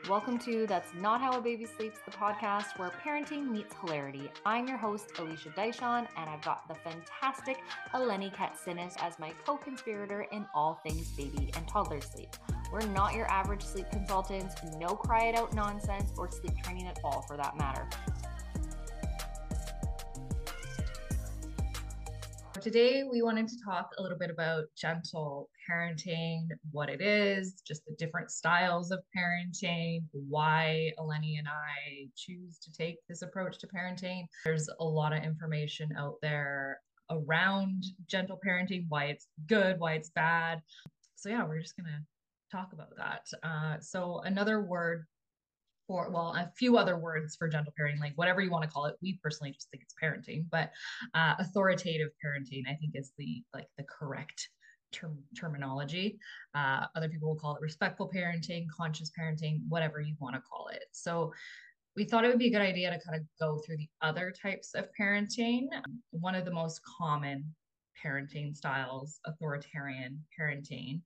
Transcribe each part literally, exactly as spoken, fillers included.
Welcome to That's Not How a Baby Sleeps, the podcast where parenting meets hilarity. I'm your host, Alicia Daishon, and I've got the fantastic Eleni Katsinis as my co-conspirator in all things baby and toddler sleep. We're not your average sleep consultants, no cry it out nonsense, or sleep training at all for that matter. Today, we wanted to talk a little bit about gentle parenting, what it is, just the different styles of parenting, why Eleni and I choose to take this approach to parenting. There's a lot of information out there around gentle parenting, why it's good, why it's bad. So yeah, we're just going to talk about that. Uh, so another word for, well, a few other words for gentle parenting, like whatever you want to call it. We personally just think it's parenting, but uh, authoritative parenting, I think, is the like the correct term terminology. Uh, other people will call it respectful parenting, conscious parenting, whatever you want to call it. So we thought it would be a good idea to kind of go through the other types of parenting. One of the most common parenting styles, authoritarian parenting,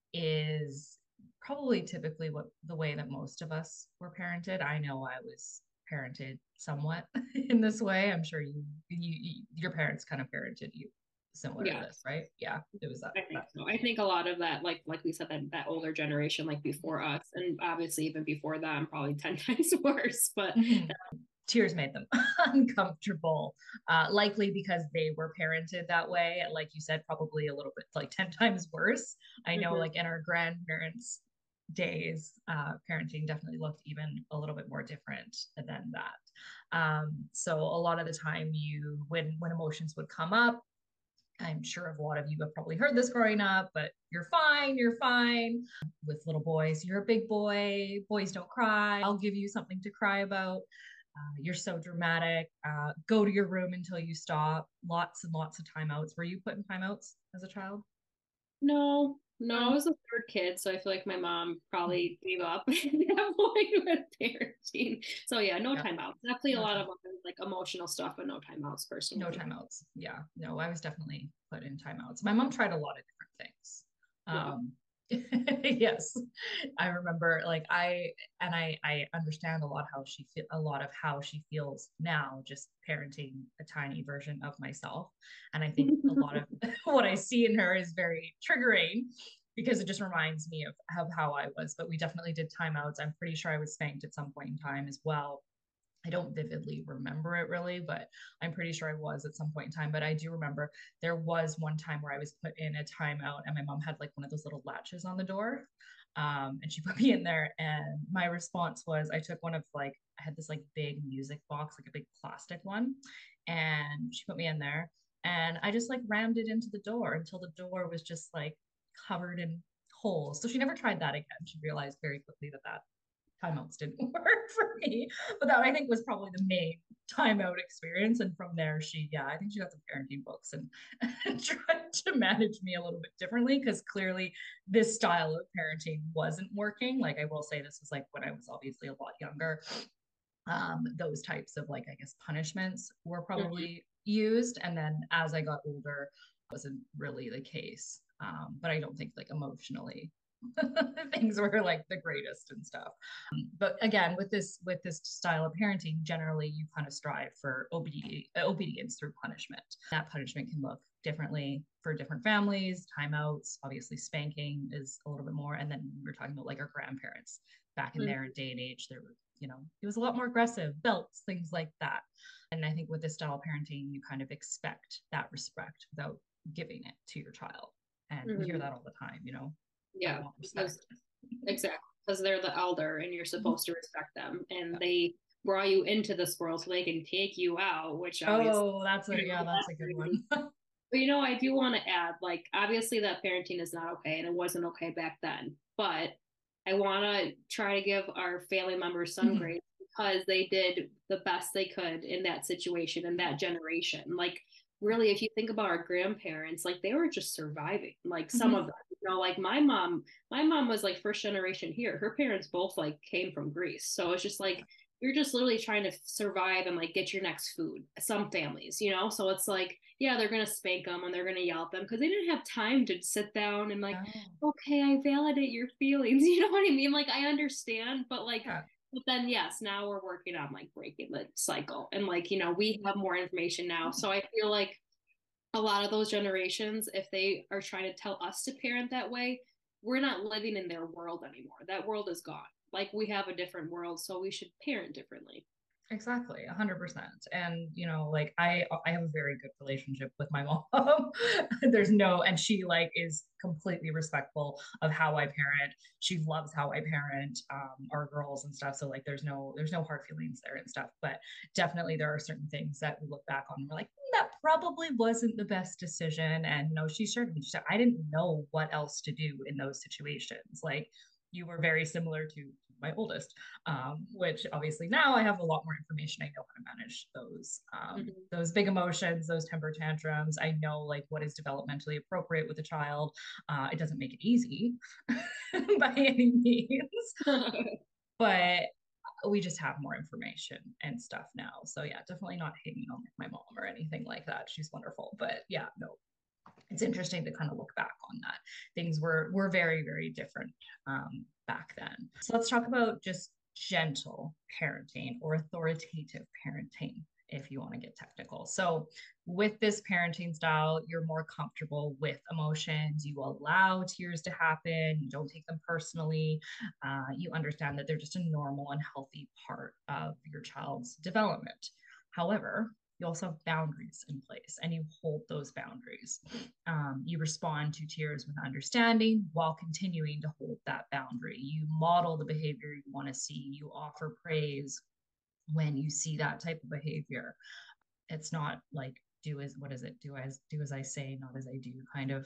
is probably typically what the way that most of us were parented. I know I was parented somewhat in this way. I'm sure you, you, you your parents kind of parented you similar Yeah. to this, right? Yeah, it was that. I think that. so. I think a lot of that, like like we said, that that older generation, like before us, and obviously even before them, probably ten times worse. But mm-hmm. Tears made them uncomfortable, uh, likely because they were parented that way. Like you said, probably a little bit like ten times worse. I know, mm-hmm. like in our grandparents' days, uh, parenting definitely looked even a little bit more different than that. Um, so a lot of the time, you when when emotions would come up, I'm sure a lot of you have probably heard this growing up, but you're fine, you're fine. With little boys, you're a big boy. Boys don't cry. I'll give you something to cry about. Uh, you're so dramatic. Uh, go to your room until you stop. Lots and lots of timeouts. Were you put in timeouts as a child? No, no, I was the third kid, so I feel like my mom probably gave up at that point with parenting. So yeah, no yep. timeouts. Definitely no a lot time. of like emotional stuff, but no timeouts personally. No timeouts. Yeah, no, I was definitely put in timeouts. My mom tried a lot of different things. Yeah. Um, yes, I remember like I and I I understand a lot how she feel a lot of how she feels now, just parenting a tiny version of myself. And I think a lot of what I see in her is very triggering because it just reminds me of, of how I was. But we definitely did timeouts. I'm pretty sure I was spanked at some point in time as well. I don't vividly remember it really, but I'm pretty sure I was at some point in time. But I do remember there was one time where I was put in a timeout and my mom had like one of those little latches on the door. Um, and she put me in there. And my response was I took one of like, I had this like big music box, like a big plastic one. And she put me in there and I just like rammed it into the door until the door was just like covered in holes. So she never tried that again. She realized very quickly that that timeouts didn't work for me, but that I think was probably the main timeout experience. And from there, she, yeah, I think she got some parenting books and, and tried to manage me a little bit differently because clearly this style of parenting wasn't working. Like I will say, this was like when I was obviously a lot younger. Um, those types of like, I guess, punishments were probably mm-hmm. used. And then as I got older, wasn't really the case. Um, but I don't think like emotionally things were like the greatest and stuff. Um, but again, with this with this style of parenting, generally you kind of strive for obedi- obedience through punishment. That punishment can look differently for different families. Timeouts, obviously spanking is a little bit more. And then we were talking about like our grandparents back in mm-hmm. their day and age, there were, you know, it was a lot more aggressive, belts, things like that. And I think with this style of parenting, you kind of expect that respect without giving it to your child. And mm-hmm. we hear that all the time, you know. Yeah, because, exactly. Because they're the elder and you're supposed to respect them. And yeah. they brought you into this world so they can take you out, which oh, that's a, yeah, that's a good one. But, you know, I do want to add, like, obviously that parenting is not okay and it wasn't okay back then. But I want to try to give our family members some mm-hmm. grace because they did the best they could in that situation, in that generation. Like, really, if you think about our grandparents, like they were just surviving, like some mm-hmm. of them, you know, like my mom, my mom was like first generation here. Her parents both like came from Greece. So it's just like, you're just literally trying to survive and like get your next food. Some families, you know, so it's like, yeah, they're gonna spank them and they're gonna yell at them because they didn't have time to sit down and like, Oh. okay, I validate your feelings. You know what I mean? Like I understand, but like, Yeah. but then yes, now we're working on like breaking the cycle, and like you know we have more information now, so I feel like a lot of those generations, if they are trying to tell us to parent that way, we're not living in their world anymore. That world is gone. Like we have a different world, so we should parent differently. Exactly, a hundred percent. And you know, like I I have a very good relationship with my mom. There's no, and she like is completely respectful of how I parent. She loves how I parent um our girls and stuff. So like there's no there's no hard feelings there and stuff. But definitely there are certain things that we look back on and we're like, "Hmm, that probably wasn't the best decision." And you know, she shared me, she said, I didn't know what else to do in those situations. Like you were very similar to my oldest, um, which obviously now I have a lot more information. I know how to manage those um, Mm-hmm. those big emotions, those temper tantrums. I know like what is developmentally appropriate with a child. Uh, it doesn't make it easy by any means, but we just have more information and stuff now. So yeah, definitely not hating on my mom or anything like that. She's wonderful, but yeah, no, it's interesting to kind of look back on that. Things were were very, very different um, back then. So let's talk about just gentle parenting or authoritative parenting, if you want to get technical. So with this parenting style, you're more comfortable with emotions. You allow tears to happen. You don't take them personally. Uh, you understand that they're just a normal and healthy part of your child's development. However, you also have boundaries in place and you hold those boundaries. Um, you respond to tears with understanding while continuing to hold that boundary. You model the behavior you want to see. You offer praise when you see that type of behavior. It's not like do as what is it? Do as do as I say, not as I do, kind of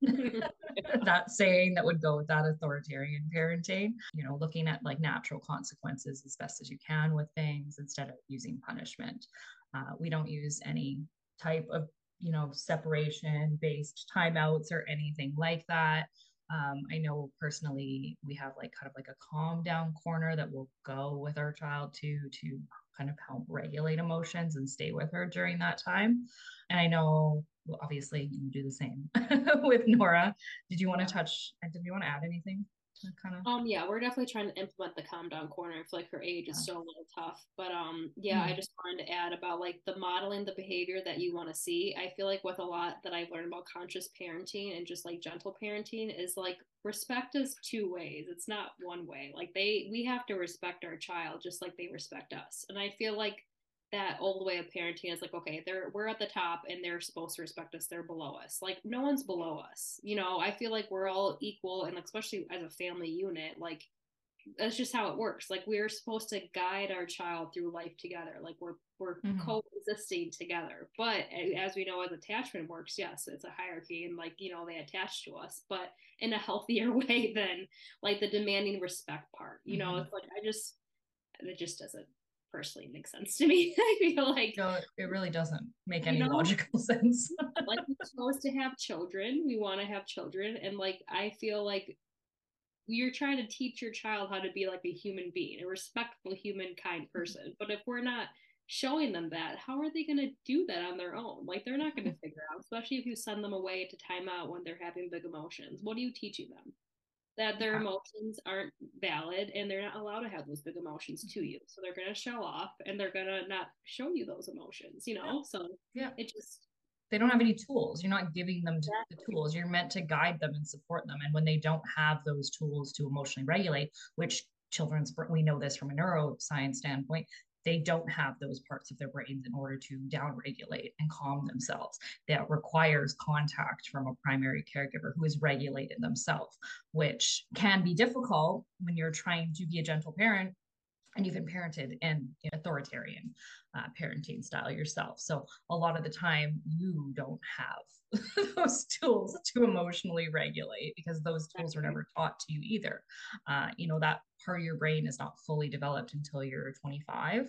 that saying that would go with that authoritarian parenting, you know, looking at like natural consequences as best as you can with things instead of using punishment. Uh, we don't use any type of, you know, separation based timeouts or anything like that. Um, I know personally we have like kind of like a calm down corner that will go with our child to to kind of help regulate emotions and stay with her during that time. And I know, well, obviously you do the same with Nora. Did you want Yeah. to touch, did you want to add anything to kind of? Um, yeah, we're definitely trying to implement the calm down corner. I feel like her age is Yeah. still a little tough. But um, yeah, I Mm. just wanted to add about like the modeling the behavior that you want to see. I feel like with a lot that I've learned about conscious parenting and just like gentle parenting is like respect is two ways. It's not one way. Like they we have to respect our child just like they respect us. And I feel like that old way of parenting is like, okay, they're we're at the top and they're supposed to respect us, they're below us. Like no one's below us. You know, I feel like we're all equal, and especially as a family unit, like that's just how it works. Like we're supposed to guide our child through life together. Like we're we're Mm-hmm. coexisting together. But as we know, as attachment works, yes, it's a hierarchy, and like you know they attach to us, but in a healthier way than like the demanding respect part. You know, Mm-hmm. it's like I just it just doesn't personally make sense to me. I feel like No, it really doesn't make you any know logical sense. like we're supposed to have children, we want to have children, and like I feel like you're trying to teach your child how to be like a human being, a respectful human kind person. But if we're not showing them that, how are they going to do that on their own? Like they're not going to figure out, especially if you send them away to timeout when they're having big emotions. What are you teaching them? That their Yeah. emotions aren't valid and they're not allowed to have those big emotions to you. So they're going to show off and they're going to not show you those emotions, you know? So Yeah. it just, They don't have any tools. You're not giving them the exactly. tools. You're meant to guide them and support them. And when they don't have those tools to emotionally regulate, which children's, we know this from a neuroscience standpoint, they don't have those parts of their brains in order to downregulate and calm themselves. That requires contact from a primary caregiver who is regulated themselves, which can be difficult when you're trying to be a gentle parent and you've been parented in authoritarian uh, parenting style yourself. So a lot of the time you don't have those tools to emotionally regulate because those tools are never taught to you either. Uh, you know, that part of your brain is not fully developed until you're twenty-five.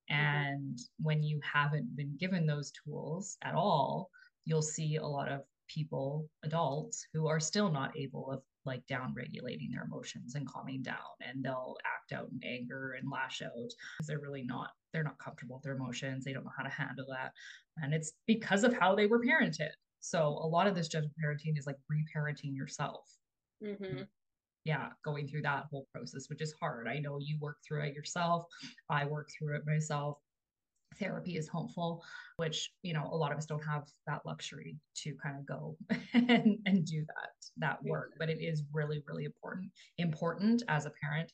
And mm-hmm. when you haven't been given those tools at all, you'll see a lot of people, adults, who are still not able of like down regulating their emotions and calming down, and they'll act out in anger and lash out because they're really not they're not comfortable with their emotions. They don't know how to handle that, and it's because of how they were parented. So a lot of this gentle parenting is like reparenting yourself. Mm-hmm. Yeah, going through that whole process, which is hard. I know you work through it yourself. I work through it myself. Therapy is helpful, which, you know, a lot of us don't have that luxury to kind of go and, and do that that work. But it is really, really important, important as a parent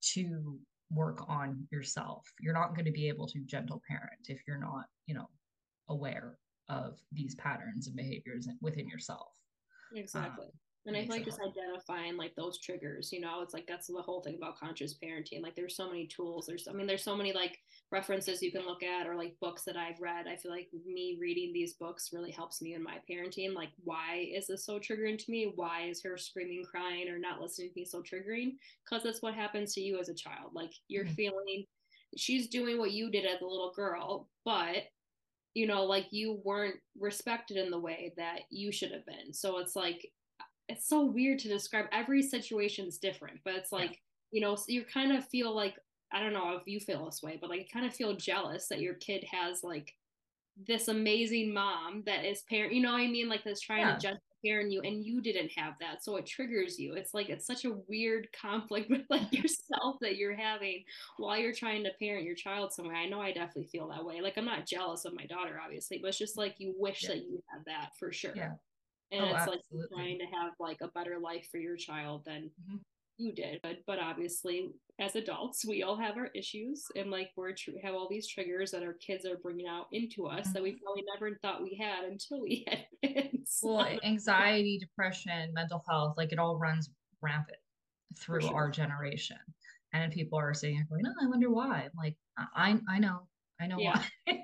to work on yourself. You're not going to be able to gentle parent if you're not, you know, aware of these patterns and behaviors within yourself. Exactly. Um, and I feel like just hard. identifying like those triggers, you know, it's like that's the whole thing about conscious parenting. Like there's so many tools. There's, I mean, there's so many like references you can look at, or like books that I've read. I feel like me reading these books really helps me in my parenting. Like, why is this so triggering to me? Why is her screaming, crying, or not listening to me so triggering? Because that's what happens to you as a child. Like you're mm-hmm. feeling, she's doing what you did as a little girl, but you know, like you weren't respected in the way that you should have been. So it's like, it's so weird to describe. Every situation's different, but it's like, yeah. you know, so you kind of feel like, I don't know if you feel this way, but like, you kind of feel jealous that your kid has like this amazing mom that is parent, you know what I mean? Like that's trying yeah. to just parent you, and you didn't have that. So it triggers you. It's like, it's such a weird conflict with like yourself that you're having while you're trying to parent your child somewhere. I know I definitely feel that way. Like I'm not jealous of my daughter, obviously, but it's just like, you wish yeah. that you had that for sure. Yeah. And oh, it's absolutely. like trying to have like a better life for your child than mm-hmm. you did. But, but obviously as adults, we all have our issues, and like we're tr- have all these triggers that our kids are bringing out into us mm-hmm. that we probably never thought we had until we had kids. Well, anxiety, depression, mental health, like it all runs rampant through sure. our generation. And people are saying, going, oh, I wonder why. I'm like, I, I know. I know yeah. why.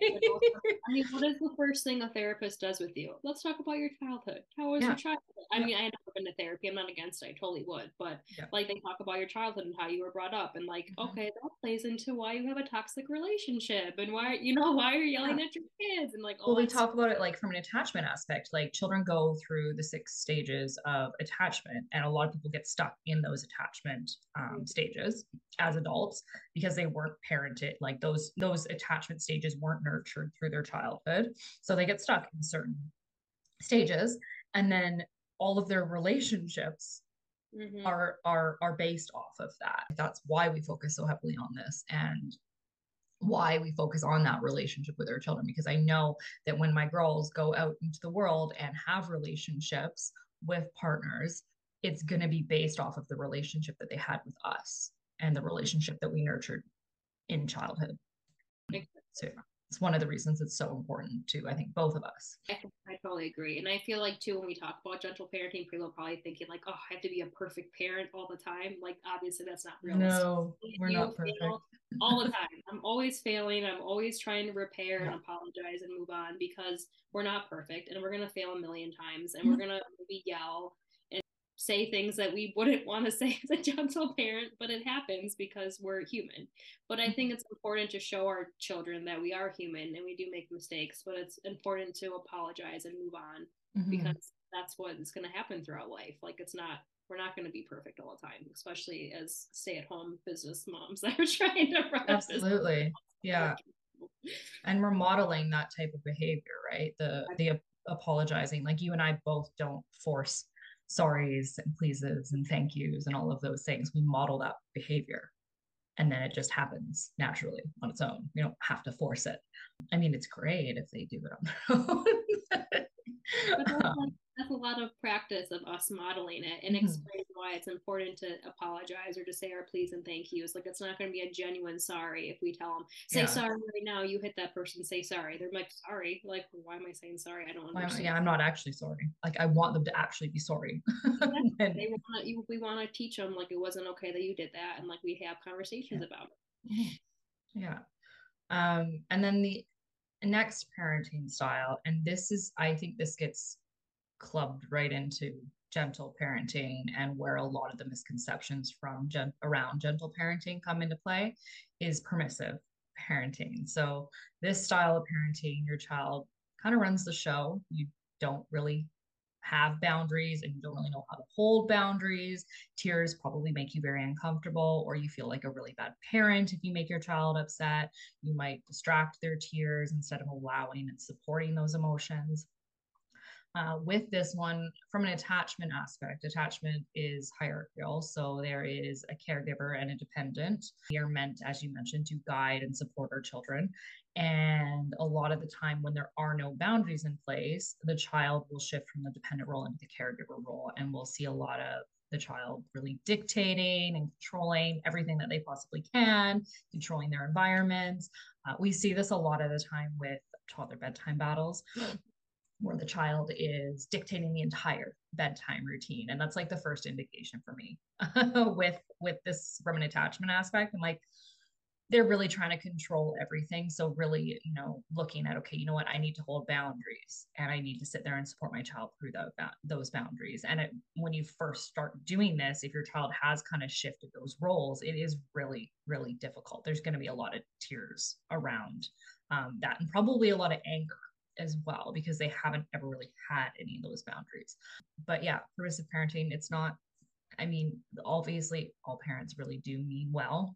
I mean, what is the first thing a therapist does with you? Let's talk about your childhood. How was yeah. your childhood? I yeah. mean, I have never been to therapy. I'm not against it. I totally would. But yeah. like they talk about your childhood and how you were brought up, and like, mm-hmm. okay, that plays into why you have a toxic relationship, and why, you know, why you're yelling yeah. at your kids, and like, well, we talk about it like from an attachment aspect. Like children go through the six stages of attachment, and a lot of people get stuck in those attachment um, mm-hmm. stages as adults because they weren't parented. Like those those attachment stages weren't nurtured through their childhood, so they get stuck in certain stages, and then all of their relationships mm-hmm. are are are based off of that. That's why we focus so heavily on this, and why we focus on that relationship with our children, because I know that when my girls go out into the world and have relationships with partners, it's going to be based off of the relationship that they had with us and the relationship that we nurtured in childhood. So it's one of the reasons it's so important to, I think, both of us. I, I totally agree. And I feel like too, when we talk about gentle parenting, people are probably thinking like, oh, I have to be a perfect parent all the time. Like, obviously that's not realistic. No, we're you not perfect. All the time. I'm always failing. I'm always trying to repair yeah. and apologize and move on, because we're not perfect, and we're going to fail a million times, and mm-hmm. we're going to maybe yell and say things that we wouldn't want to say as a gentle parent, but it happens because we're human. But I think it's important to show our children that we are human and we do make mistakes, but it's important to apologize and move on mm-hmm. because that's what is going to happen throughout life. Like it's not, we're not going to be perfect all the time, especially as stay-at-home business moms that are trying to run. Absolutely. Yeah. And we're modeling that type of behavior, right? The, the apologizing, like you and I both don't force sorries and pleases and thank yous and all of those things. We model that behavior, and then it just happens naturally on its own. You don't have to force it. I mean, it's great if they do it on their own. But that's, like, that's a lot of practice of us modeling it and mm-hmm. explaining why it's important to apologize or to say our please and thank yous. Like, it's not going to be a genuine sorry if we tell them, say yeah. sorry right now, you hit that person, say sorry. They're like, sorry. Like, why am I saying sorry? I don't understand. Yeah, I'm not actually sorry. Like, I want them to actually be sorry. and, they wanna, you, we want to teach them, like, it wasn't okay that you did that. And, like, we have conversations yeah. about it. Yeah. Um, and then the next parenting style, and this is, I think this gets clubbed right into gentle parenting, and where a lot of the misconceptions from gen- around gentle parenting come into play, is permissive parenting. So this style of parenting, your child kind of runs the show. You don't really have boundaries and you don't really know how to hold boundaries. Tears probably make you very uncomfortable, or you feel like a really bad parent if you make your child upset. You might distract their tears instead of allowing and supporting those emotions. Uh, with this one, from an attachment aspect, attachment is hierarchical. So there is a caregiver and a dependent. We are meant, as you mentioned, to guide and support our children. And a lot of the time, when there are no boundaries in place, the child will shift from the dependent role into the caregiver role. And we'll see a lot of the child really dictating and controlling everything that they possibly can, controlling their environments. Uh, we see this a lot of the time with toddler bedtime battles, where the child is dictating the entire bedtime routine. And that's like the first indication for me with with this from an attachment aspect. And like they're really trying to control everything. So really, you know, looking at, okay, you know what, I need to hold boundaries and I need to sit there and support my child through the, that, those boundaries. And it, when you first start doing this, if your child has kind of shifted those roles, it is really, really difficult. There's going to be a lot of tears around um, that, and probably a lot of anger as well, because they haven't ever really had any of those boundaries. But yeah, permissive parenting, it's not, I mean, obviously all parents really do mean well.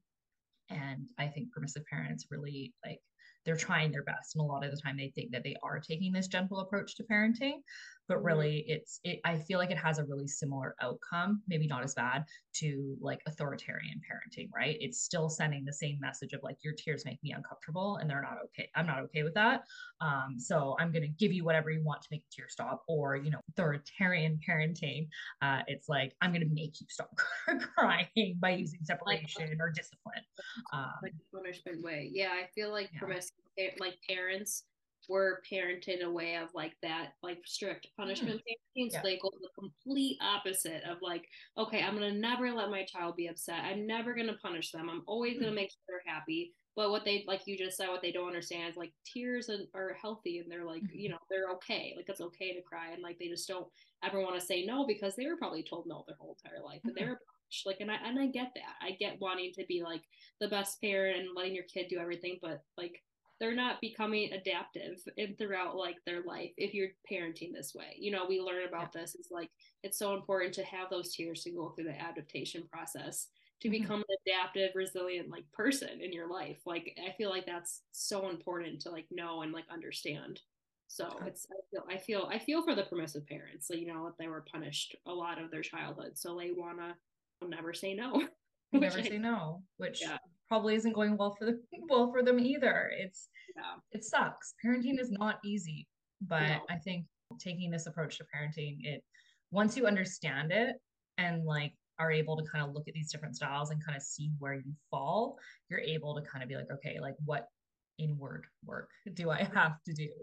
And I think permissive parents really, like, they're trying their best. And a lot of the time they think that they are taking this gentle approach to parenting, but really it's, it, I feel like it has a really similar outcome, maybe not as bad, to like authoritarian parenting, right? It's still sending the same message of like, your tears make me uncomfortable and they're not okay. I'm not okay with that. Um, so I'm going to give you whatever you want to make a tear stop. Or, you know, authoritarian parenting, uh, it's like, I'm going to make you stop crying by using separation like, or discipline. Um, like a punishment way. Yeah, I feel like yeah. permissive, like parents were parented in a way of like that, like strict punishment mm. parenting. So yeah. they go the complete opposite of like, okay, I'm gonna never let my child be upset. I'm never gonna punish them. I'm always mm. gonna make sure they're happy. But what they, like you just said, what they don't understand is like tears are healthy and they're like, mm-hmm. you know, they're okay. Like it's okay to cry, and like they just don't ever want to say no because they were probably told no their whole entire life. Mm-hmm. And they were like, and I and I get that. I get wanting to be like the best parent and letting your kid do everything, but like they're not becoming adaptive and throughout like their life if you're parenting this way. You know, we learn about yeah. this. It's like it's so important to have those tears to go through the adaptation process to mm-hmm. become an adaptive, resilient like person in your life. Like I feel like that's so important to like know and like understand. So it's I feel I feel I feel for the permissive parents. So, you know, they were punished a lot of their childhood, so they wanna never say no. Never I, say no, which yeah. probably isn't going well for them well for them either. It's yeah. it sucks. Parenting is not easy, but no. I think taking this approach to parenting, it once you understand it and like are able to kind of look at these different styles and kind of see where you fall, you're able to kind of be like, okay, like what inward work do I have to do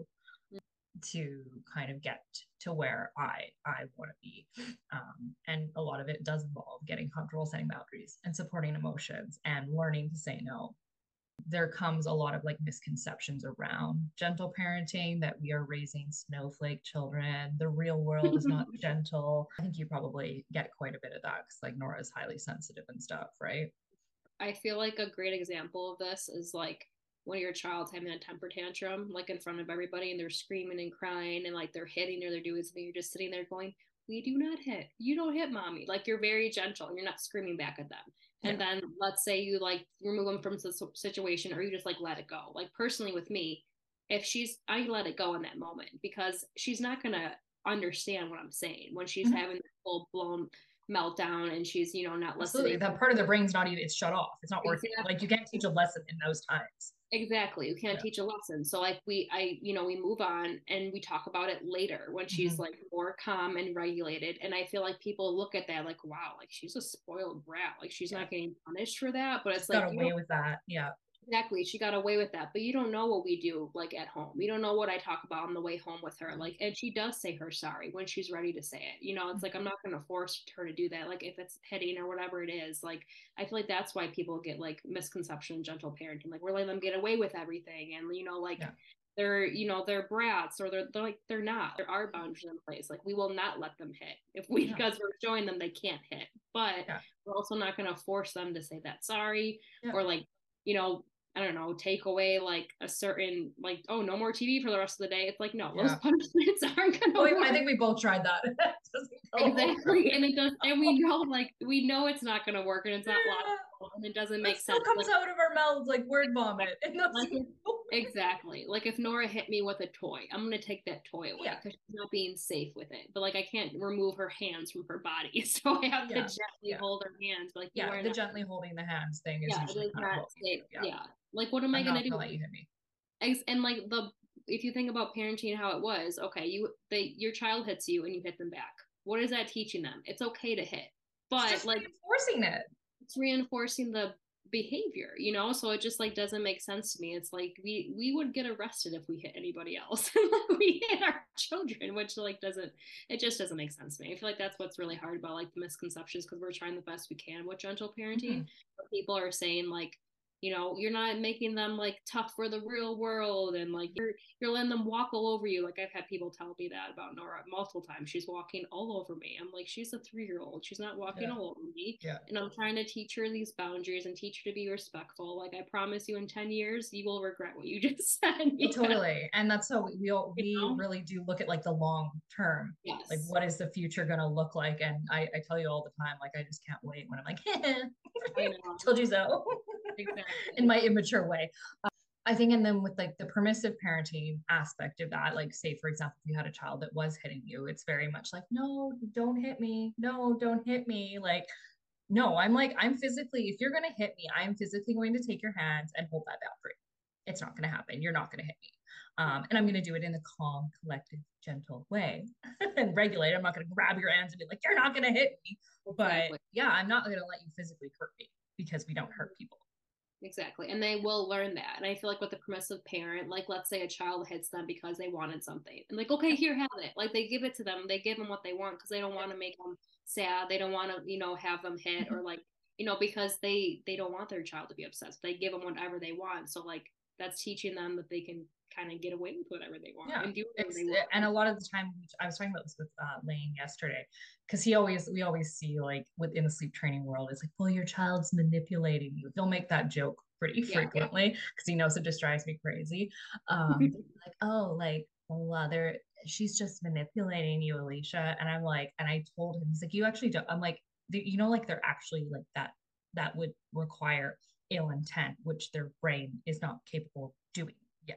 to kind of get to where I I want to be. Um, and a lot of it does involve getting comfortable setting boundaries and supporting emotions and learning to say no. There comes a lot of like misconceptions around gentle parenting, that we are raising snowflake children. The real world is not gentle. I think you probably get quite a bit of that because like Nora is highly sensitive and stuff, right? I feel like a great example of this is like when your child's having a temper tantrum, like in front of everybody, and they're screaming and crying and like they're hitting or they're doing something, you're just sitting there going, we do not hit. You don't hit mommy. Like you're very gentle. You're not screaming back at them. And yeah. then let's say you like remove them from the situation, or you just like let it go. Like personally with me, if she's, I let it go in that moment because she's not going to understand what I'm saying when she's mm-hmm. having the full blown meltdown and she's, you know, not Absolutely. listening. That part of the brain's not even, it's shut off. It's not working. Exactly. Like you can't teach a lesson in those times. Exactly. You can't yeah. teach a lesson. So like we, I, you know, we move on and we talk about it later when she's mm-hmm. like more calm and regulated. And I feel like people look at that like, wow, like she's a spoiled brat. Like she's yeah. not getting punished for that, but it's she's like, got away with that. Yeah. Exactly. She got away with that, but you don't know what we do like at home. You don't know what I talk about on the way home with her. Like, and she does say her sorry when she's ready to say it. You know, it's like, I'm not going to force her to do that. Like if it's hitting or whatever it is, like, I feel like that's why people get like misconception, gentle parenting. Like we're letting them get away with everything. And, you know, like yeah. they're, you know, they're brats or they're, they're like, they're not, there are boundaries in place. Like we will not let them hit if we, yeah. because we're showing them they can't hit, but yeah. we're also not going to force them to say that sorry yeah. or like, you know, I don't know, take away like a certain, like, oh, no more T V for the rest of the day. It's like, no, those Yeah. punishments aren't gonna Well, work. I think we both tried that. It doesn't go Exactly. over. And it does, and we know, like, we know it's not gonna work and it's not Yeah. logical and it doesn't It make still sense. comes Like, out of our mouths like word vomit. It like doesn't if, go exactly. Like if Nora hit me with a toy, I'm gonna take that toy away Yeah. because she's not being safe with it. But like I can't remove her hands from her body. So I have to Yeah. gently Yeah. hold her hands. But like you Yeah. are The not, gently holding the hands thing is yeah, it usually is kind of not what we safe. do. Yeah. Yeah. Like what am I I'm gonna not do? gonna let you hit me. And like the if you think about parenting how it was, okay, you they your child hits you and you hit them back. What is that teaching them? It's okay to hit. It's But just like reinforcing it. it's reinforcing the behavior, you know? So it just like doesn't make sense to me. It's like we we would get arrested if we hit anybody else. Like we hit our children, which like doesn't it just doesn't make sense to me. I feel like that's what's really hard about like the misconceptions because we're trying the best we can with gentle parenting. Mhm. But people are saying like, you know, you're not making them like tough for the real world and like you're you're letting them walk all over you. Like I've had people tell me that about Nora multiple times. She's walking all over me. I'm like, she's a three year old. She's not walking Yeah. all over me. Yeah. And I'm trying to teach her these boundaries and teach her to be respectful. Like I promise you in ten years, you will regret what you just said. Well, totally. And that's so we we, all, You we know? really do look at like the long term. Yes. Like what is the future going to look like? And I, I tell you all the time, like I just can't wait when I'm like, I know. told you so. Exactly. In my immature way. Uh, I think, and then with like the permissive parenting aspect of that, like say, for example, if you had a child that was hitting you, it's very much like, no, don't hit me. No, don't hit me. Like, no, I'm like, I'm physically, if you're going to hit me, I'm physically going to take your hands and hold that boundary. It's not going to happen. You're not going to hit me. Um, and I'm going to do it in a calm, collected, gentle way and regulate. I'm not going to grab your hands and be like, you're not going to hit me. Exactly. But yeah, I'm not going to let you physically hurt me because we don't hurt people. Exactly. And they will learn that. And I feel like with the permissive parent, like let's say a child hits them because they wanted something. And like, okay, here, have it. Like they give it to them. They give them what they want because they don't want to make them sad. They don't want to, you know, have them hit or like, you know, because they they don't want their child to be upset. So they give them whatever they want. So like that's teaching them that they can kind of get away with whatever they want Yeah, and do whatever it's they want. and a lot of the time I was talking about this with uh, Lane yesterday because he always we always see like within the sleep training world it's like, well, your child's manipulating you. He'll make that joke pretty Yeah. frequently because he knows it just drives me crazy. Um, like, oh, like, well, uh, they're she's just manipulating you, Alicia. And I'm like, and I told him, he's like, you actually don't. I'm like, you know, like they're actually like that. That would require ill intent, which their brain is not capable of doing yet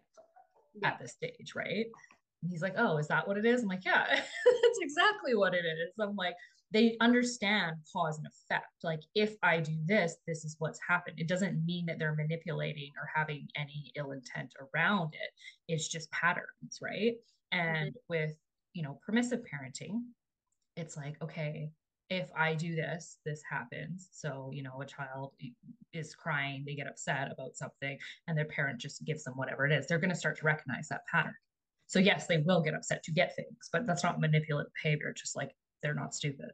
at this stage, right? And he's like, oh, is that what it is? I'm like, yeah, that's exactly what it is. I'm like, they understand cause and effect. Like, if I do this, this is what's happened. It doesn't mean that they're manipulating or having any ill intent around it. It's just patterns, right? And mm-hmm. with, you know, permissive parenting, it's like, okay, if I do this, this happens. So, you know, a child is crying, they get upset about something, and their parent just gives them whatever it is. They're going to start to recognize that pattern. So, yes, they will get upset to get things, but that's not manipulative behavior. Just like they're not stupid.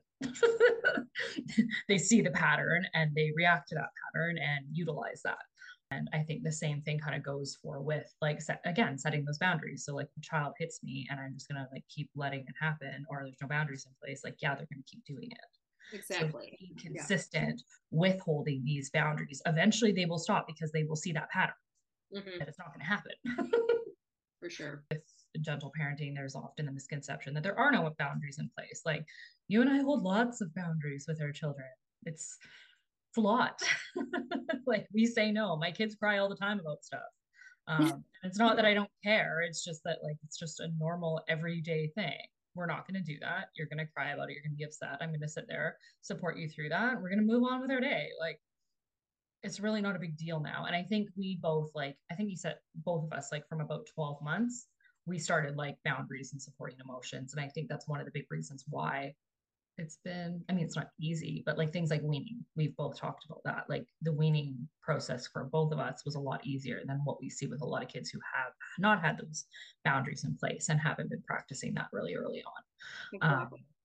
They see the pattern and they react to that pattern and utilize that. And I think the same thing kind of goes for with like, set, again, setting those boundaries. So like the child hits me and I'm just going to like keep letting it happen, or there's no boundaries in place. Like, yeah, they're going to keep doing it. Exactly. So being consistent yeah. with holding these boundaries, eventually they will stop because they will see that pattern mm-hmm. that it's not going to happen. For sure. With gentle parenting, there's often a misconception that there are no boundaries in place. Like you and I hold lots of boundaries with our children. It's It's a lot. Like we say no. My kids cry all the time about stuff. Um, it's not that I don't care. It's just that like it's just a normal everyday thing. We're not going to do that. You're going to cry about it. You're going to be upset. I'm going to sit there, support you through that. We're going to move on with our day. Like it's really not a big deal now. And I think we both like, I think you said both of us, like from about twelve months, we started like boundaries and supporting emotions. And I think that's one of the big reasons why it's been, I mean, it's not easy, but like things like weaning, we've both talked about that. Like the weaning process for both of us was a lot easier than what we see with a lot of kids who have not had those boundaries in place and haven't been practicing that really early on. Exactly. Um,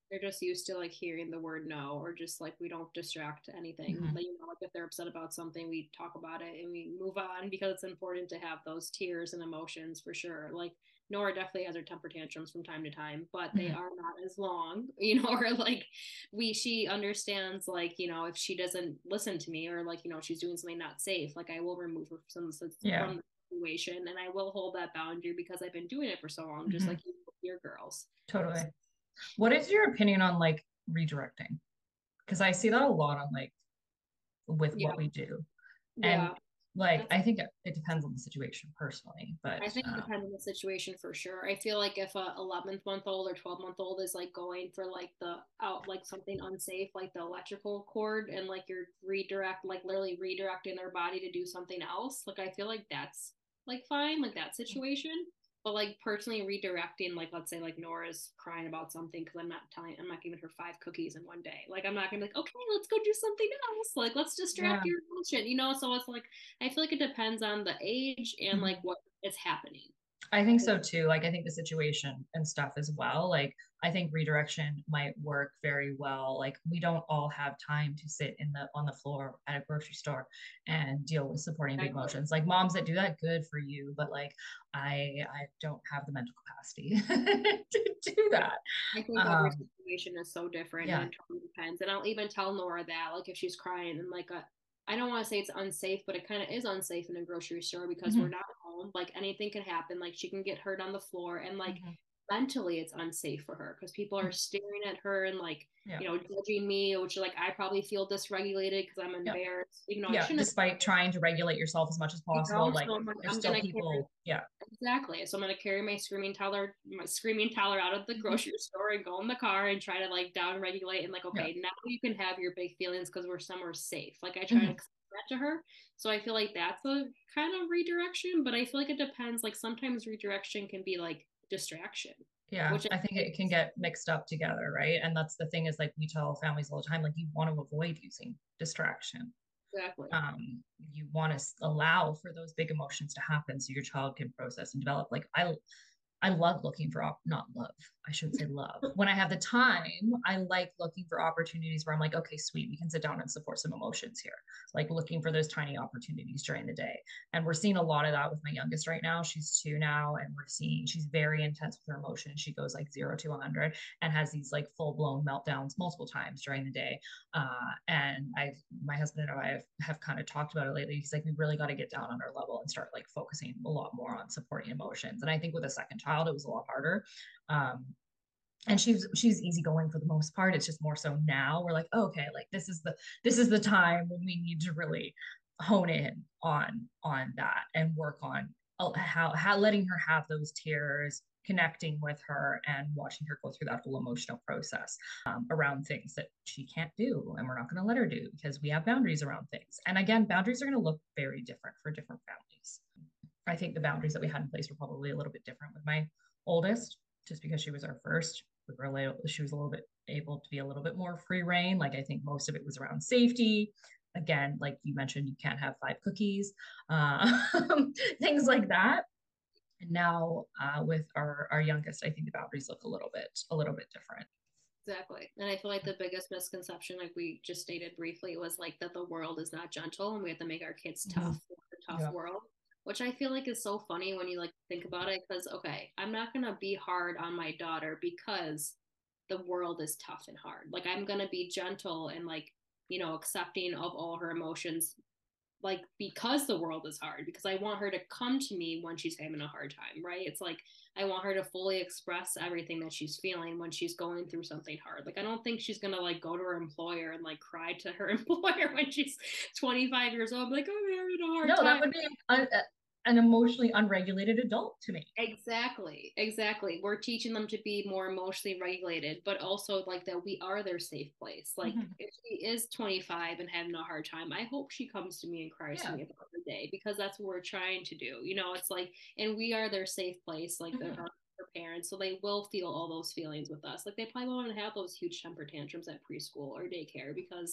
they're just used to like hearing the word no, or just like we don't distract anything. Mhm. Like, you know, like if they're upset about something, we talk about it and we move on, because it's important to have those tears and emotions for sure. Like Nora definitely has her temper tantrums from time to time, but they Mhm. are not as long, you know, or like we she understands, like, you know, if she doesn't listen to me, or like, you know, she's doing something not safe, like I will remove her from, Yeah, from the situation, and I will hold that boundary because I've been doing it for so long, just Mhm. like you with your girls. Totally. What is your opinion on like redirecting? Because I see that a lot on like with Yeah. what we do. And Yeah. like That's I think it, it depends on the situation personally, but I think it um, depends on the situation for sure. I feel like if a eleven month old or twelve month old is like going for like the out, like something unsafe, like the electrical cord, and like you're redirect, like literally redirecting their body to do something else, like I feel like that's like fine, like that situation. But like personally redirecting, like let's say like Nora's crying about something because I'm not telling, I'm not giving her five cookies in one day. Like I'm not gonna be like, okay, let's go do something else. Like let's distract yeah. your attention, you know? So it's like I feel like it depends on the age and Mhm. like what is happening. I think so too. Like I think the situation and stuff as well. Like I think redirection might work very well. Like we don't all have time to sit in the on the floor at a grocery store and deal with supporting big Exactly. emotions. Like moms that do that, good for you. But like I I don't have the mental capacity to do that. I think every Um situation is so different and yeah. it totally depends. And I'll even tell Nora that, like, if she's crying and like, a, I don't want to say it's unsafe, but it kind of is unsafe in a grocery store because we're Mhm. not home. Like, anything can happen. Like, she can get hurt on the floor, and like, Mhm. mentally, it's unsafe for her because people are staring at her and like, Yeah. you know, judging me, which like I probably feel dysregulated because I'm Yeah. embarrassed. You know, I Yeah. shouldn't Despite trying to regulate yourself as much as you possible, know, like so I'm, like, there's I'm still gonna carry people. Yeah. exactly. So I'm gonna carry my screaming toddler, my screaming toddler out of the grocery store and go in the car and try to like down regulate and like, Yeah. okay, now you can have your big feelings because we're somewhere safe. Like I try to Mhm. explain that to her. So I feel like that's a kind of redirection, but I feel like it depends. Like sometimes redirection can be like distraction, Yeah, which I I think think it can get mixed up together, right? And that's the thing is like we tell families all the time, like you want to avoid using distraction. exactly. Um, you want to allow for those big emotions to happen so your child can process and develop. Like I I love looking for op- not love. I shouldn't say love. When I have the time, I like looking for opportunities where I'm like, okay, sweet, we can sit down and support some emotions here. Like looking for those tiny opportunities during the day. And we're seeing a lot of that with my youngest right now. She's two now, and we're seeing she's very intense with her emotions. She goes like zero to one hundred and has these like full blown meltdowns multiple times during the day. Uh, and I've my husband and I have, have kind of talked about it lately. He's like, we really got to get down on our level and start like focusing a lot more on supporting emotions. And I think with a second child, it was a lot harder. Um, and she's she's easygoing for the most part. It's just more so now we're like, oh, okay, like this is the this is the time when we need to really hone in on on that and work on uh, how how letting her have those tears, connecting with her and watching her go through that whole emotional process um, around things that she can't do and we're not going to let her do because we have boundaries around things. And again, boundaries are going to look very different for different families. I think the boundaries that we had in place were probably a little bit different with my oldest, just because she was our first. We were a little, she was a little bit able to be a little bit more free reign. Like I think most of it was around safety. Again, like you mentioned, you can't have five cookies, uh, things like that. And now uh, with our our youngest, I think the boundaries look a little bit a little bit different. Exactly. And I feel like the biggest misconception, like we just stated briefly, was like that the world is not gentle and we have to make our kids Mm-hmm. tough for a tough Yeah. world, which I feel like is so funny when you like think about it. Because, okay, I'm not going to be hard on my daughter because the world is tough and hard. Like, I'm going to be gentle and like, you know, accepting of all her emotions, like because the world is hard, because I want her to come to me when she's having a hard time, right? It's like I want her to fully express everything that she's feeling when she's going through something hard. Like I don't think she's gonna like go to her employer and like cry to her employer when she's twenty-five years old, like I'm having a hard No, that time. would be a, an emotionally unregulated adult to me. Exactly, exactly. We're teaching them to be more emotionally regulated, but also like that we are their safe place. Like Mm-hmm. if she is twenty-five and having a hard time, I hope she comes to me and cries to Yeah. me about her day, because that's what we're trying to do. You know, it's like, and we are their safe place, like they're Mm-hmm. our parents, so they will feel all those feelings with us. Like they probably won't have those huge temper tantrums at preschool or daycare because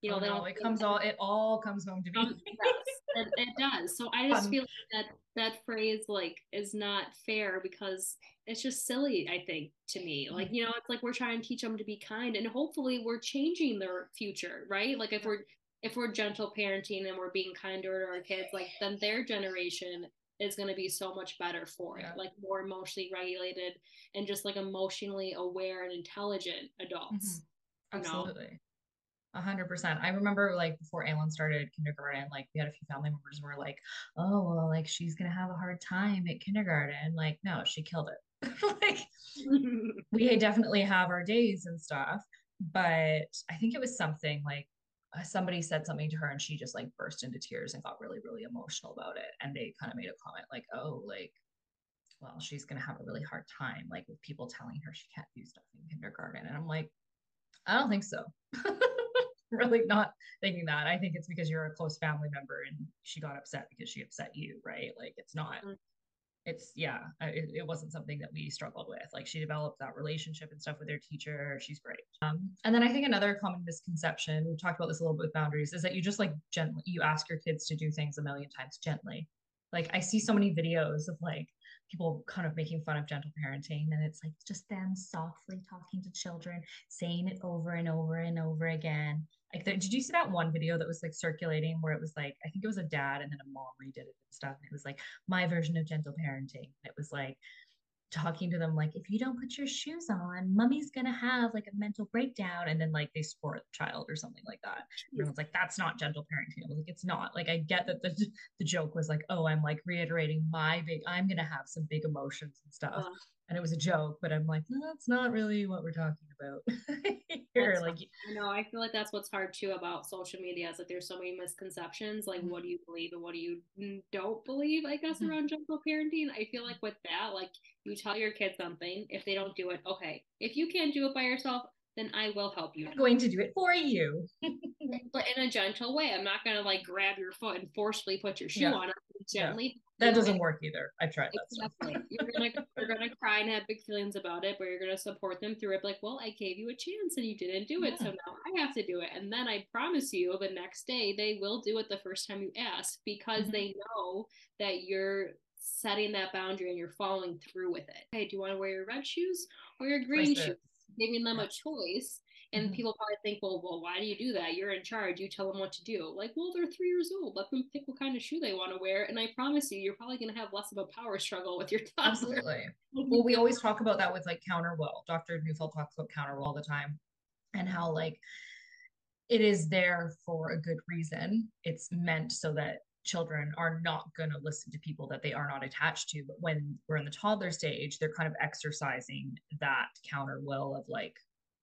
you know, Oh they no, don't it think comes all it all comes home to me. um, yes, it, it does. So I just Fun. feel that that phrase like is not fair because it's just silly, I think, to me. Like, you know, it's like we're trying to teach them to be kind and hopefully we're changing their future, right? Like if Yeah. we're if we're gentle parenting and we're being kinder to our kids, like then their generation is going to be so much better for it, Yeah. like more emotionally regulated and just like emotionally aware and intelligent adults. Mm-hmm. You know? Absolutely. A hundred percent. I remember like before Aylin started kindergarten, like we had a few family members who were like, oh, well, like she's gonna have a hard time at kindergarten. Like, no, she killed it. Like we definitely have our days and stuff, but I think it was something like uh, somebody said something to her and she just like burst into tears and got really, really emotional about it. And they kind of made a comment like, oh, like, well, she's gonna have a really hard time, like with people telling her she can't do stuff in kindergarten. And I'm like, I don't think so. Really not thinking that. I think it's because you're a close family member and she got upset because she upset you, right? Like it's not, it's, yeah, it, it wasn't something that we struggled with. Like she developed that relationship and stuff with her teacher. She's great. Um, and then I think another common misconception, we've talked about this a little bit with boundaries, is that you just like gently, you ask your kids to do things a million times gently. Like I see so many videos of like people kind of making fun of gentle parenting and it's like just them softly talking to children, saying it over and over and over again. Like, the, did you see that one video that was like circulating where it was like, I think it was a dad and then a mom redid it and stuff. And it was like my version of gentle parenting. It was like talking to them like, if you don't put your shoes on, mummy's gonna have like a mental breakdown, and then like they support the child or something like that. Everyone's like, that's not gentle parenting. I was like, it's not. Like I get that the the joke was like, oh, I'm like reiterating my big, I'm gonna have some big emotions and stuff. Uh, and it was a joke, but I'm like, no, that's not really what we're talking about here. Like, I know, I feel like that's what's hard too about social media is that there's so many misconceptions. Like, mm-hmm. what do you believe and what do you don't believe? I guess mm-hmm. around gentle parenting. I feel like with that, like you tell your kid something. If they don't do it, okay. If you can't do it by yourself, then I will help you. I'm going to do it for you. But in a gentle way. I'm not going to like grab your foot and forcefully put your shoe yeah. on it gently. Yeah. That doesn't work either. I've tried that exactly. stuff. you're gonna you're gonna cry and have big feelings about it, but you're gonna support them through it. Like, well, I gave you a chance and you didn't do it, yeah. so now I have to do it. And then I promise you, the next day they will do it the first time you ask because mm-hmm. they know that you're setting that boundary and you're following through with it. Hey, do you want to wear your red shoes or your green shoes? Giving them yeah. a choice. And mm-hmm. people probably think, well, well, why do you do that? You're in charge. You tell them what to do. Like, well, they're three years old. Let them pick what kind of shoe they want to wear. And I promise you, you're probably going to have less of a power struggle with your toddler. Absolutely. Well, we always talk about that with like counter will. Doctor Neufeld talks about counter will all the time and how like it is there for a good reason. It's meant so that children are not going to listen to people that they are not attached to. But when we're in the toddler stage, they're kind of exercising that counter will of like,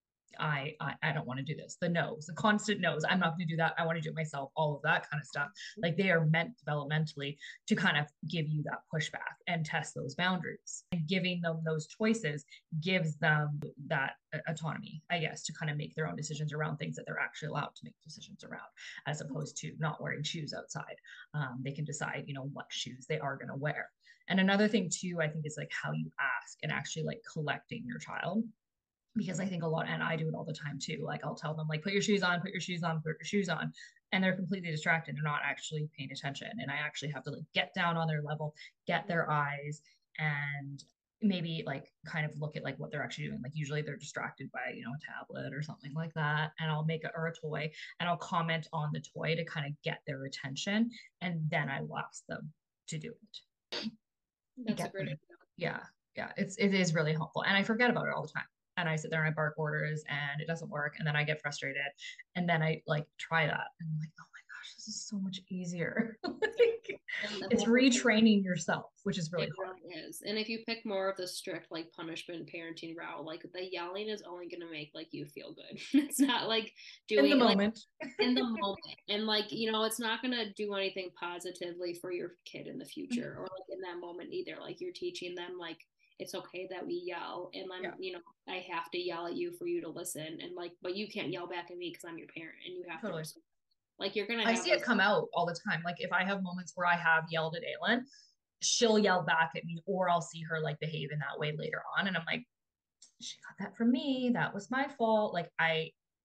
I, I I don't want to do this. The no's, the constant no's. I'm not going to do that. I want to do it myself. All of that kind of stuff. Like they are meant developmentally to kind of give you that pushback and test those boundaries. And giving them those choices gives them that autonomy, I guess, to kind of make their own decisions around things that they're actually allowed to make decisions around, as opposed to not wearing shoes outside. Um, they can decide, you know, what shoes they are going to wear. And another thing too, I think, is like how you ask and actually like collecting your child. Because I think a lot, and I do it all the time too. Like I'll tell them like, put your shoes on, put your shoes on, put your shoes on. And they're completely distracted. They're not actually paying attention. And I actually have to like get down on their level, get their eyes, and maybe like kind of look at like what they're actually doing. Like usually they're distracted by, you know, a tablet or something like that. And I'll make it or a toy and I'll comment on the toy to kind of get their attention. And then I will ask them to do it. That's a great idea. Yeah. Yeah. It's, it is really helpful. And I forget about it all the time. And I sit there and I bark orders and it doesn't work. And then I get frustrated. And then I like try that. And I'm like, oh my gosh, this is so much easier. Like, it's retraining yourself, which is really it hard. Really is. And if you pick more of the strict like punishment parenting route, like the yelling is only going to make like you feel good. It's not like doing in the like, moment. in the moment. And like, you know, it's not going to do anything positively for your kid in the future or like in that moment either. Like you're teaching them like, it's okay that we yell and I'm, yeah. you know, I have to yell at you for you to listen. And like, but you can't yell back at me because I'm your parent and you have totally. to listen. Like you're going to I see those- it come out all the time. Like if I have moments where I have yelled at Aylin, she'll yell back at me or I'll see her like behave in that way later on. And I'm like, she got that from me. That was my fault. Like I,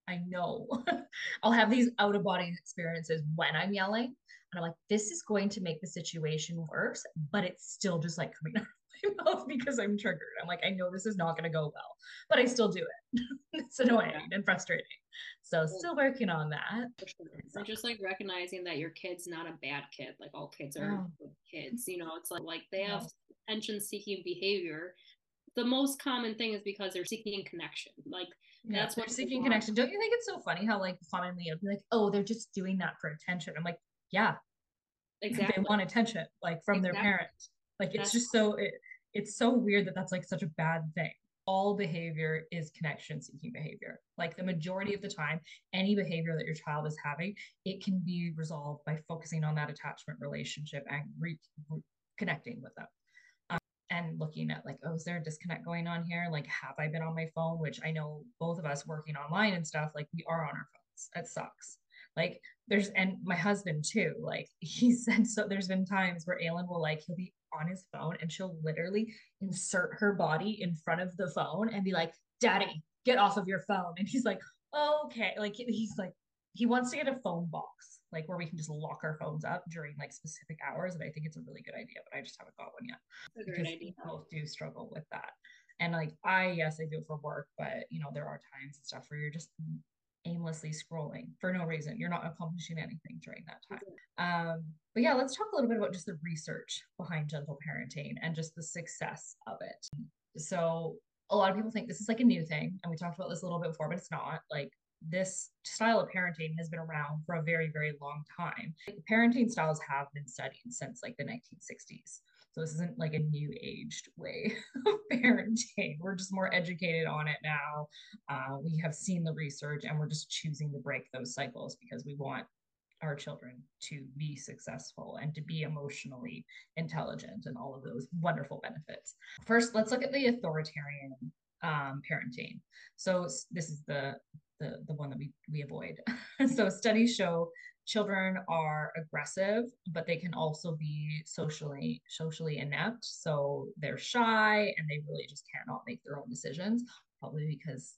I know. I'll have these out of body experiences when I'm yelling. And I'm like, this is going to make the situation worse, but it's still just like coming out of my mouth because I'm triggered. I'm like, I know this is not going to go well, but I still do it. It's annoying yeah. and frustrating. So still working on that. For sure. And just like recognizing that your kid's not a bad kid. Like all kids are oh. good kids. You know, it's like, like they have oh. attention seeking behavior. The most common thing is because they're seeking connection. Like yeah, that's what seeking connection. Don't you think it's so funny how like commonly it'll be like, oh, they're just doing that for attention. I'm like, yeah, exactly. They want attention like from exactly. their parents. Like it's that's just so it, it's so weird that that's like such a bad thing. All behavior is connection seeking behavior. Like the majority of the time, any behavior that your child is having, it can be resolved by focusing on that attachment relationship and re- re- connecting with them. And looking at like, oh, is there a disconnect going on here? Like, have I been on my phone? Which I know both of us working online and stuff, like we are on our phones. That sucks. Like there's, and my husband too, like he said, so there's been times where Aylin will like, he'll be on his phone and she'll literally insert her body in front of the phone and be like, Daddy, get off of your phone. And he's like, oh, okay. Like he's like, he wants to get a phone box, like where we can just lock our phones up during like specific hours. And I think it's a really good idea, but I just haven't got one yet. That's a great idea. Both do struggle with that. And like, I, yes, I do it for work, but you know, there are times and stuff where you're just aimlessly scrolling for no reason. You're not accomplishing anything during that time. Mm-hmm. Um, but yeah, let's talk a little bit about just the research behind gentle parenting and just the success of it. So a lot of people think this is like a new thing. And we talked about this a little bit before, but it's not. Like, this style of parenting has been around for a very, very long time. Parenting styles have been studied since like the nineteen sixties. So this isn't like a new aged way of parenting. We're just more educated on it now. Uh, we have seen the research and we're just choosing to break those cycles because we want our children to be successful and to be emotionally intelligent and all of those wonderful benefits. First, let's look at the authoritarian um, parenting. So this is the the, the one that we, we avoid. So studies show children are aggressive, but they can also be socially socially inept. So they're shy and they really just cannot make their own decisions, probably because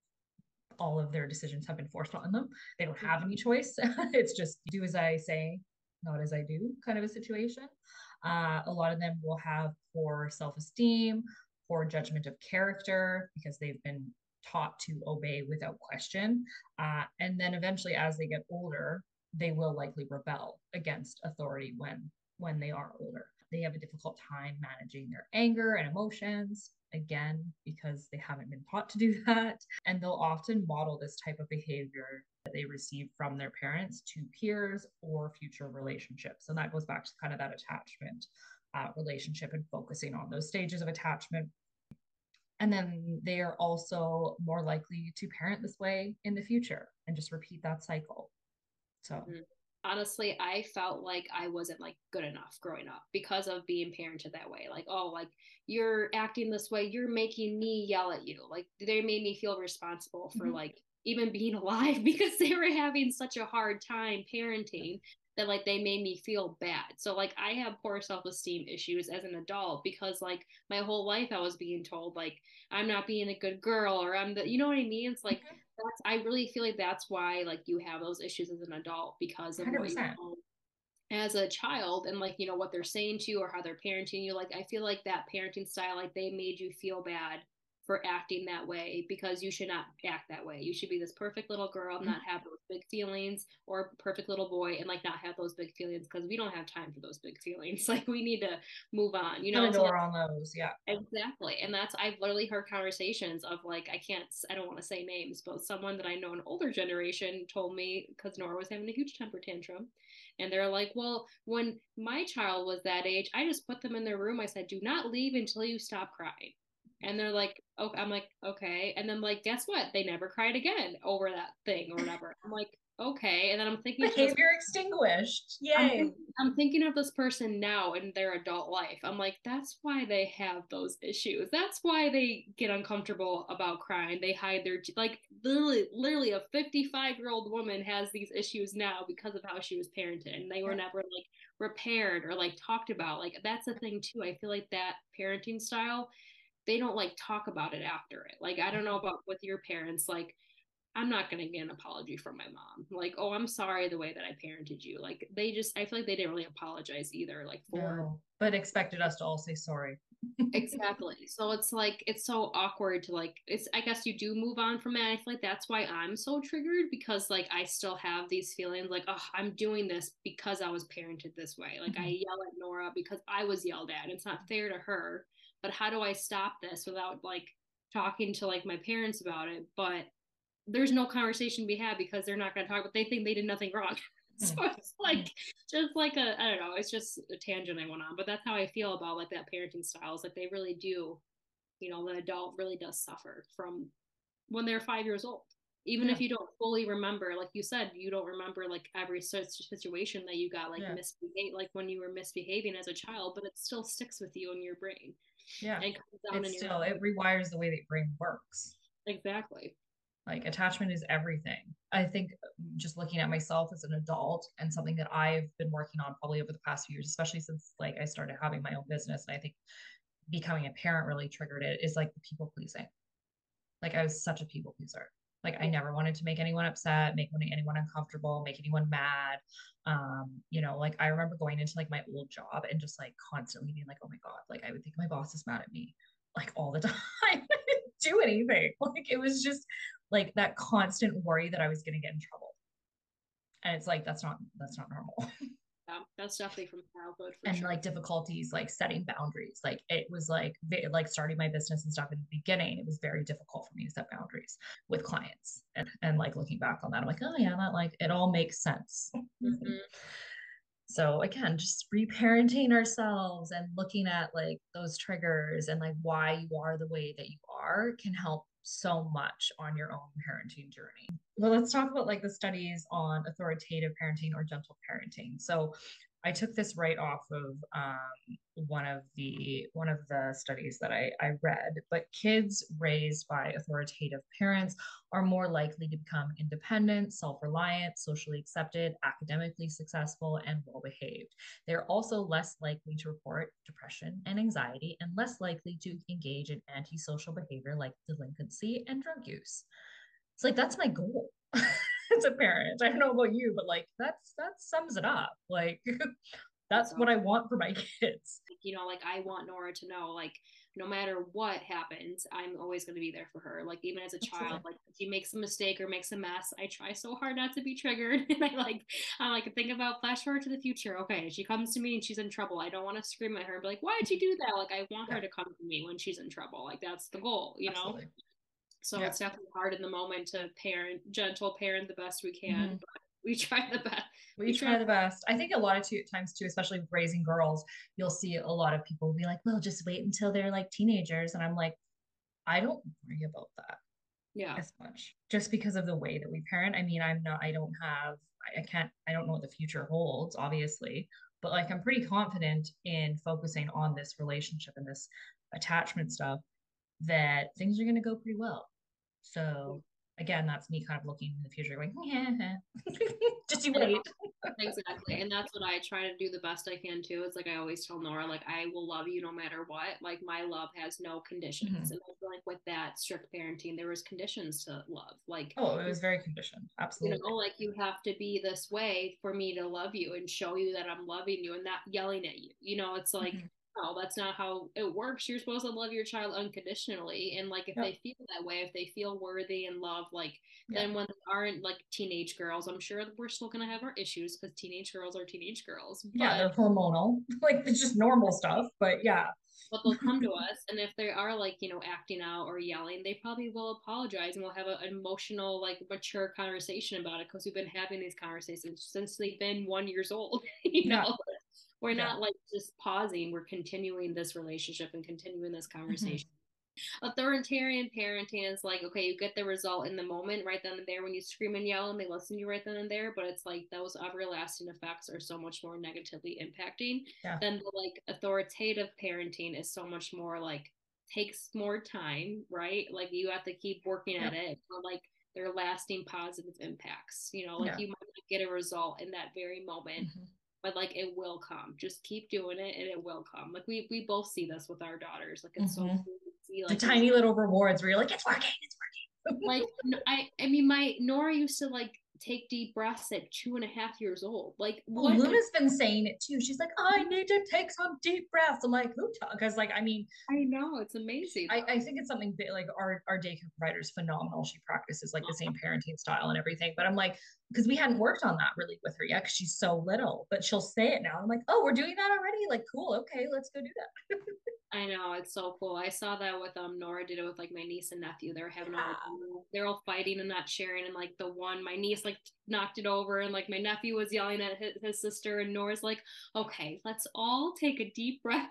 all of their decisions have been forced on them. They don't have any choice. It's just do as I say, not as I do kind of a situation. Uh, a lot of them will have poor self-esteem, poor judgment of character because they've been taught to obey without question. Uh, and then eventually, as they get older, they will likely rebel against authority when, when they are older. They have a difficult time managing their anger and emotions, again, because they haven't been taught to do that. And they'll often model this type of behavior that they receive from their parents to peers or future relationships. And that goes back to kind of that attachment uh, relationship and focusing on those stages of attachment. And then they are also more likely to parent this way in the future and just repeat that cycle. So honestly, I felt like I wasn't like good enough growing up because of being parented that way. Like, oh, like you're acting this way, you're making me yell at you. Like they made me feel responsible for mm-hmm. like even being alive because they were having such a hard time parenting that like they made me feel bad. So like I have poor self-esteem issues as an adult because like my whole life I was being told like I'm not being a good girl or I'm the, you know what I mean? It's like mm-hmm. that's, I really feel like that's why like you have those issues as an adult because of one hundred percent what you know as a child and like, you know, what they're saying to you or how they're parenting you. Like I feel like that parenting style, like they made you feel bad for acting that way because you should not act that way. You should be this perfect little girl, not have those big feelings, or perfect little boy and like not have those big feelings because we don't have time for those big feelings. Like we need to move on, you know. Put a door on those, yeah. Exactly. And that's, I've literally heard conversations of like, I can't, I don't want to say names, but someone that I know an older generation told me because Nora was having a huge temper tantrum. And they're like, well, when my child was that age, I just put them in their room. I said, do not leave until you stop crying. And they're like, oh, I'm like, okay. And then like, guess what? They never cried again over that thing or whatever. I'm like, okay. And then I'm thinking behavior this, extinguished. Yay. I'm, think, I'm thinking of this person now in their adult life. I'm like, that's why they have those issues. That's why they get uncomfortable about crying. They hide their, like literally, literally a fifty-five year old woman has these issues now because of how she was parented and they were yeah. never like repaired or like talked about. Like that's the thing too. I feel like that parenting style, they don't like talk about it after it. Like, I don't know about with your parents. Like, I'm not going to get an apology from my mom. Like, oh, I'm sorry the way that I parented you. Like, they just, I feel like they didn't really apologize either. Like, for No, but expected us to all say sorry. exactly. So it's like, it's so awkward to like, it's, I guess you do move on from it. I feel like that's why I'm so triggered because like I still have these feelings like, oh, I'm doing this because I was parented this way. Like, I yell at Nora because I was yelled at. It's not fair to her. But how do I stop this without like talking to like my parents about it? But there's no conversation to be had because they're not going to talk, but they think they did nothing wrong. So it's like, just like a, I don't know, it's just a tangent I went on, but that's how I feel about like that parenting styles. Like they really do, you know, the adult really does suffer from when they're five years old. Even Yeah. if you don't fully remember, like you said, you don't remember like every such situation that you got like Yeah. misbehaved, like when you were misbehaving as a child, but it still sticks with you in your brain. Yeah. And comes down It's in still, your it rewires the way that your brain works. exactly. Like attachment is everything. I think just looking at myself as an adult and something that I've been working on probably over the past few years, especially since like I started having my own business. And I think becoming a parent really triggered it is like the people pleasing. Like I was such a people pleaser. Like I never wanted to make anyone upset, make anyone uncomfortable, make anyone mad. Um, you know, like I remember going into like my old job and just like constantly being like, oh my God, like I would think my boss is mad at me like all the time. I didn't do anything. Like it was just like that constant worry that I was going to get in trouble. And it's like, that's not, that's not normal. Yeah, that's definitely from childhood for And sure. like difficulties, like setting boundaries. Like it was like, like starting my business and stuff in the beginning, it was very difficult for me to set boundaries with clients. And, and like looking back on that, I'm like, oh yeah, that like, it all makes sense. Mm-hmm. So again, just reparenting ourselves and looking at like those triggers and like why you are the way that you are can help so much on your own parenting journey. Well, let's talk about like the studies on authoritative parenting or gentle parenting. So I took this right off of um, one of the one of the studies that I, I read, but kids raised by authoritative parents are more likely to become independent, self-reliant, socially accepted, academically successful, and well-behaved. They're also less likely to report depression and anxiety and less likely to engage in antisocial behavior like delinquency and drug use. It's like, that's my goal. As a parent, I don't know about you, but like that's that sums it up. Like that's So, what I want for my kids. you know, like I want Nora to know, like no matter what happens, I'm always going to be there for her. Like even as a Absolutely. child, like if she makes a mistake or makes a mess, I try so hard not to be triggered. And I like, I like think about flash forward to the future. Okay, she comes to me and she's in trouble. I don't want to scream at her and be like, "Why did you do that?" Like I want Yeah. her to come to me when she's in trouble. Like that's the goal, you Absolutely. know. So Yeah. it's definitely hard in the moment to parent, gentle parent the best we can. Mhm. But we try the best. We, we try, try the best. I think a lot of two, times too, especially with raising girls, you'll see a lot of people be like, well, just wait until they're like teenagers. And I'm like, I don't worry about that. Yeah. As much just because of the way that we parent. I mean, I'm not, I don't have, I can't, I don't know what the future holds, obviously, but like I'm pretty confident in focusing on this relationship and this attachment stuff that things are going to go pretty well. So again, that's me kind of looking in the future going, yeah, just you wait. Exactly. And that's what I try to do the best I can too. It's like I always tell Nora, like, I will love you no matter what. Like my love has no conditions. Mm-hmm. And I feel like with that strict parenting, there was conditions to love. Like, oh, it was very conditioned. Absolutely. You know, like you have to be this way for me to love you and show you that I'm loving you and not yelling at you. You know, it's like, mm-hmm. no, that's not how it works. You're supposed to love your child unconditionally. And like, if yep. they feel that way, if they feel worthy and loved, like yep. then when they aren't like teenage girls, I'm sure we're still going to have our issues because teenage girls are teenage girls. But, yeah, they're hormonal. Like it's just normal stuff, but yeah. But they'll come to us, and if they are like, you know, acting out or yelling, they probably will apologize and we'll have an emotional, like mature conversation about it because we've been having these conversations since they've been one years old. you know, yeah. We're yeah. not like just pausing, we're continuing this relationship and continuing this conversation. Mm-hmm. Authoritarian parenting is like, okay, you get the result in the moment right then and there when you scream and yell and they listen to you right then and there, but it's like those everlasting effects are so much more negatively impacting yeah. than the like authoritative parenting is so much more like takes more time, right? Like you have to keep working yeah. at it, but like they're lasting positive impacts, you know, like yeah. you might not get a result in that very moment. Mm-hmm. But like it will come. Just keep doing it and it will come. Like we we both see this with our daughters. Like it's mm-hmm. so cool to see like the tiny little rewards where you're like, it's working, it's Like, I, I mean, my Nora used to like take deep breaths at two and a half years old. Like, Well, what? Luna's been saying it too. She's like, oh, I need to take some deep breaths. I'm like, who? Because like, I mean, I know, it's amazing. I, I think it's something that, like our our daycare provider is phenomenal. She practices like the same parenting style and everything. But I'm like, because we hadn't worked on that really with her yet, because she's so little. But she'll say it now. I'm like, oh, we're doing that already. Like, cool. Okay, let's go do that. I know, it's so cool. I saw that with um Nora did it with like my niece and nephew. They're having a hard time. They're all fighting and not sharing. And like the one, my niece like knocked it over, and like my nephew was yelling at his, his sister, and Nora's like, okay, let's all take a deep breath.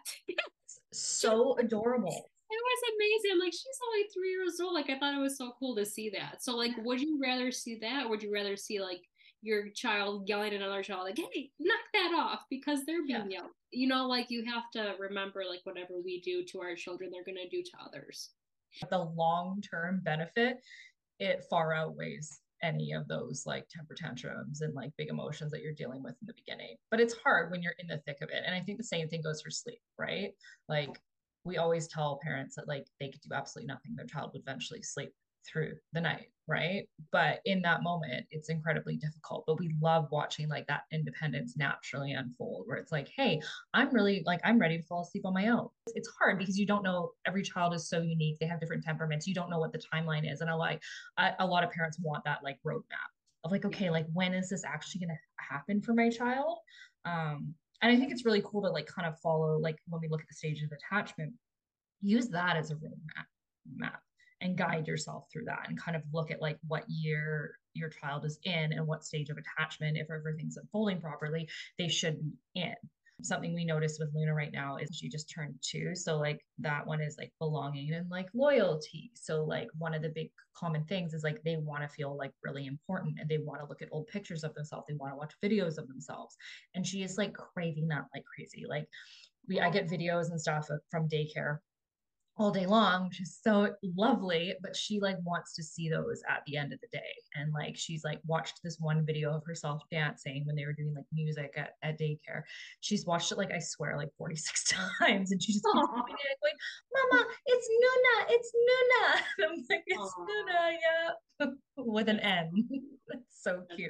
So adorable. It was amazing. I'm like, she's only three years old. Like, I thought it was so cool to see that. So, like, would you rather see that, or would you rather see like your child yelling at another child, like, hey, knock that off, because they're being yeah. yelled? You know, like, you have to remember, like, whatever we do to our children, they're gonna do to others. The long-term benefit, it far outweighs any of those like temper tantrums and like big emotions that you're dealing with in the beginning. But it's hard when you're in the thick of it. And I think the same thing goes for sleep, right? Like, we always tell parents that like they could do absolutely nothing. Their child would eventually sleep through the night, right? But in that moment, it's incredibly difficult. But we love watching like that independence naturally unfold, where it's like, hey, I'm really like, I'm ready to fall asleep on my own. It's hard because you don't know, every child is so unique. They have different temperaments. You don't know what the timeline is. And I like, a, a lot of parents want that like roadmap of like, okay, like when is this actually going to happen for my child? Um, and I think it's really cool to like kind of follow, like when we look at the stages of attachment, use that as a roadmap map and guide yourself through that, and kind of look at like what year your child is in and what stage of attachment, if everything's unfolding properly, they should be in. Something we noticed with Luna right now is she just turned two. So like that one is like belonging and like loyalty. So like one of the big common things is like they want to feel like really important, and they want to look at old pictures of themselves. They want to watch videos of themselves. And she is like craving that like crazy. Like we, I get videos and stuff from daycare all day long, which is so lovely, but she like wants to see those at the end of the day. And like she's like watched this one video of herself dancing when they were doing like music at, at daycare. She's watched it like, I swear, like forty-six times, and she just keeps going, Mama, it's Nuna, it's Nuna. And I'm like, it's Aww. Nuna, yeah. With an N. It's so cute.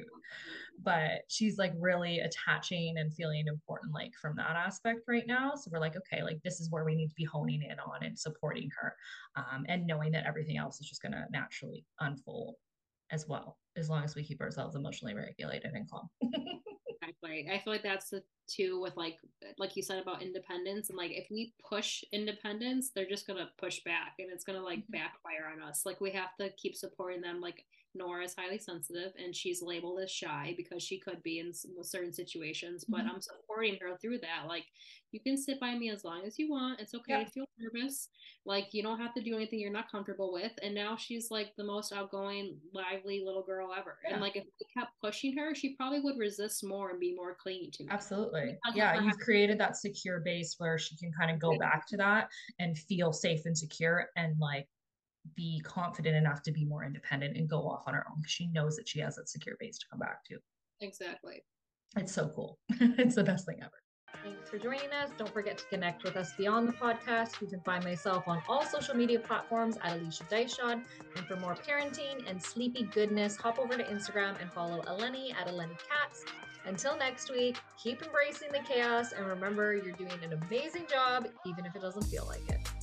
But she's like really attaching and feeling important like from that aspect right now. So we're like, okay, like this is where we need to be honing in on and supporting her, um, and knowing that everything else is just going to naturally unfold as well, as long as we keep ourselves emotionally regulated and calm. Exactly. I feel like that's the too with like like you said about independence, and like if we push independence, they're just gonna push back, and it's gonna like mm-hmm. backfire on us. Like we have to keep supporting them. Like Nora is highly sensitive, and she's labeled as shy because she could be in some, certain situations, but mm-hmm. I'm supporting her through that. Like, you can sit by me as long as you want. It's okay yeah. to feel nervous. Like, you don't have to do anything you're not comfortable with. And now she's like the most outgoing, lively little girl ever. Yeah. And like if we kept pushing her, she probably would resist more and be more clingy to me. Absolutely. Yeah, you've created that secure base where she can kind of go back to that and feel safe and secure, and like be confident enough to be more independent and go off on her own, because she knows that she has that secure base to come back to. Exactly. It's so cool. It's the best thing ever. Thanks for joining us. Don't forget to connect with us beyond the podcast. You can find myself on all social media platforms at Alicia Daishon. And for more parenting and sleepy goodness, hop over to Instagram and follow Eleni at Eleni Cats. Until next week, keep embracing the chaos, and remember, you're doing an amazing job, even if it doesn't feel like it.